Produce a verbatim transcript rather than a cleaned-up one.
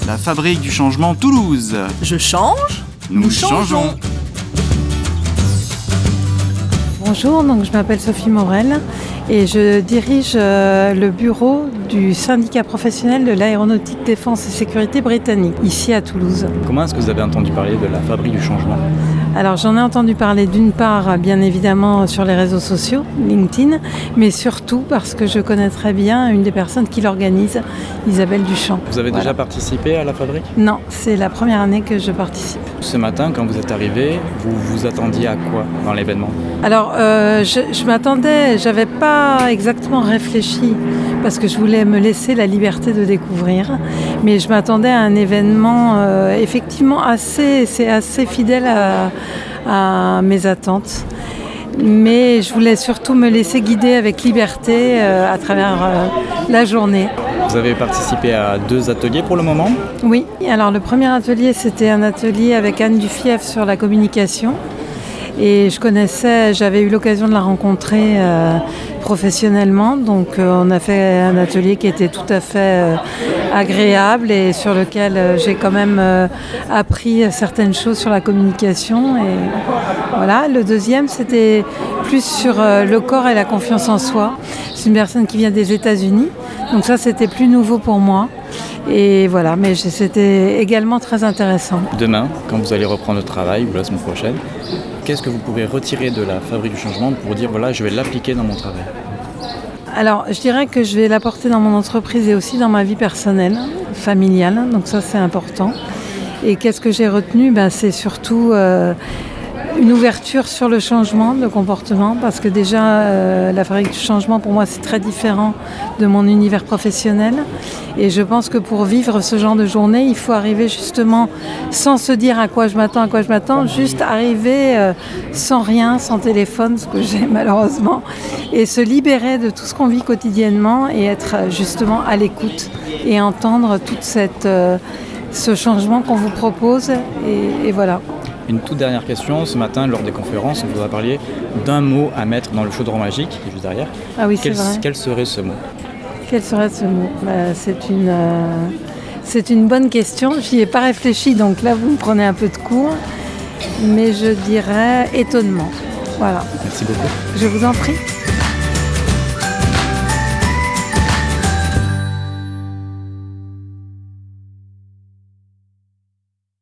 la Fabrique du Changement Toulouse. Je change, Nous, nous changeons. changeons. Bonjour, donc je m'appelle Sophie Morel et je dirige euh, le bureau du syndicat professionnel de l'aéronautique défense et sécurité britannique, ici à Toulouse. Comment est-ce que vous avez entendu parler de la Fabrique du Changement ? Alors j'en ai entendu parler d'une part bien évidemment sur les réseaux sociaux, LinkedIn, mais surtout parce que je connais très bien une des personnes qui l'organise, Isabelle Duchamp. Vous avez Voilà. déjà participé à la Fabrique ? Non, c'est la première année que je participe. Ce matin, quand vous êtes arrivé, vous vous attendiez à quoi dans l'événement ? Alors, euh, je, je m'attendais, j'avais pas exactement réfléchi parce que je voulais me laisser la liberté de découvrir, mais je m'attendais à un événement euh, effectivement assez, c'est assez fidèle à, à mes attentes. Mais je voulais surtout me laisser guider avec liberté euh, à travers euh, la journée. Vous avez participé à deux ateliers pour le moment. Oui, alors le premier atelier, c'était un atelier avec Anne Dufief sur la communication. Et je connaissais, j'avais eu l'occasion de la rencontrer euh, professionnellement, donc euh, on a fait un atelier qui était tout à fait euh, agréable et sur lequel euh, j'ai quand même euh, appris certaines choses sur la communication. Et voilà. Le deuxième, c'était plus sur euh, le corps et la confiance en soi. C'est une personne qui vient des États-Unis, donc ça c'était plus nouveau pour moi. Et voilà, mais c'était également très intéressant. Demain, quand vous allez reprendre le travail ou la semaine prochaine, qu'est-ce que vous pourrez retirer de la Fabrique du Changement pour dire voilà, je vais l'appliquer dans mon travail ? Alors, je dirais que je vais l'apporter dans mon entreprise et aussi dans ma vie personnelle, familiale, donc ça c'est important. Et qu'est-ce que j'ai retenu ? Ben, c'est surtout euh, une ouverture sur le changement de comportement, parce que déjà euh, la Fabrique du Changement pour moi c'est très différent de mon univers professionnel. Et je pense que pour vivre ce genre de journée, il faut arriver justement sans se dire à quoi je m'attends, à quoi je m'attends, juste arriver euh, sans rien, sans téléphone, ce que j'ai malheureusement, et se libérer de tout ce qu'on vit quotidiennement et être justement à l'écoute et entendre tout cette, euh, ce changement qu'on vous propose. Et, et voilà. Une toute dernière question. Ce matin, lors des conférences, on vous a parlé d'un mot à mettre dans le chaudron magique, qui est juste derrière. Ah oui, c'est Quel, vrai. quel serait ce mot ? Quel serait ce mot ? Bah, c'est, une, euh, c'est une bonne question. J'y ai pas réfléchi, donc là, vous me prenez un peu de cours. Mais je dirais étonnement. Voilà. Merci beaucoup. Je vous en prie.